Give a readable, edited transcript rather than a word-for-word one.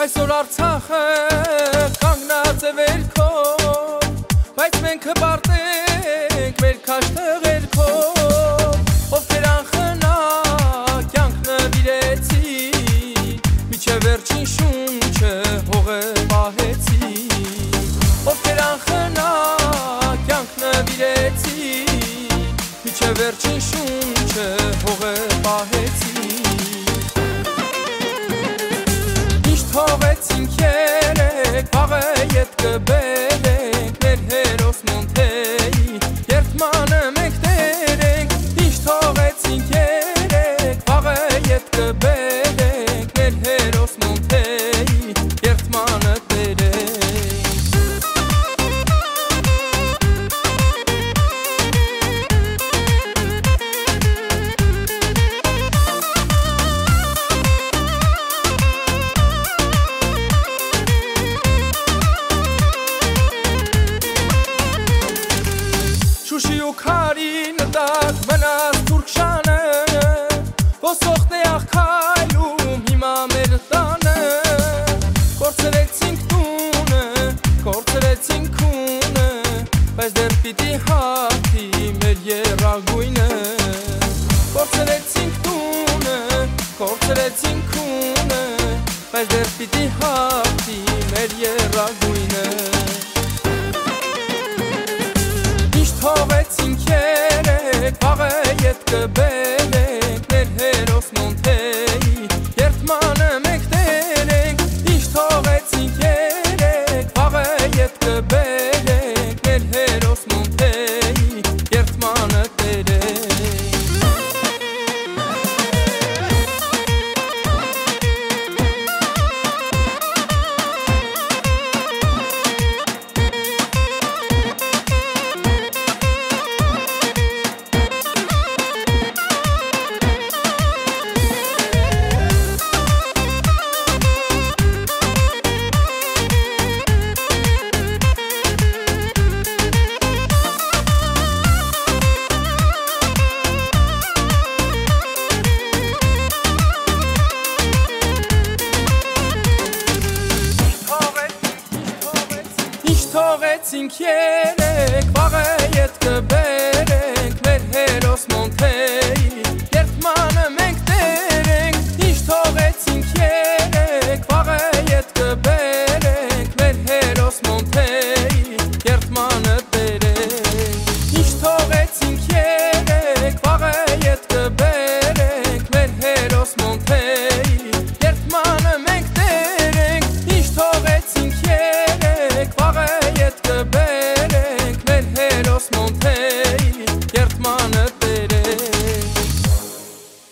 Այսօր Արցախը կանգնած է վերքով, բայց մենք հպարտենք մեր քաշ տղերքով, ովքեր անխնա կյանք նվիրեցին, միջև վերջին շունչը հողը պահեցին, ովքեր անխնա կյանք նվիրեցին, միջև վերջին շունչը հողը պահեցին. Թողեցինք երեք, վաղը ետ կբերենք, մեր հերոս Մոնթեի երդմանը մենք տերենք. Ինչ թողեցինք երեք, վաղը ետ կբերենք, մեր հերոս Մոնթեի երդմանը տերենք. Շուշի ու քարի նտակ մնաց Թուրքշանը, ոսոխտ է աղքայլում հիմա մեր տանը, կորցրեցինք տունը, կորցրեցինք քունը, բայց դեռ պիտի հաղթի մեր եռագույնը, կորցրեցինք տունը, կորցրեցինք քունը, բայց դեռ պիտի հաղթի մեր եռագույնը. Թողեցինք երեք, վաղը ետ կբերենք, մեր հերոս Մոնթեի երդմանը մենք տերենք. Ինչ թողեցինք երեք, վաղը ետ կբերենք, մեր հերոս Մոնթեի երդմանը տերենք. Թողեցինք երեք, վաղը ետ կբերենք, մեր հերոս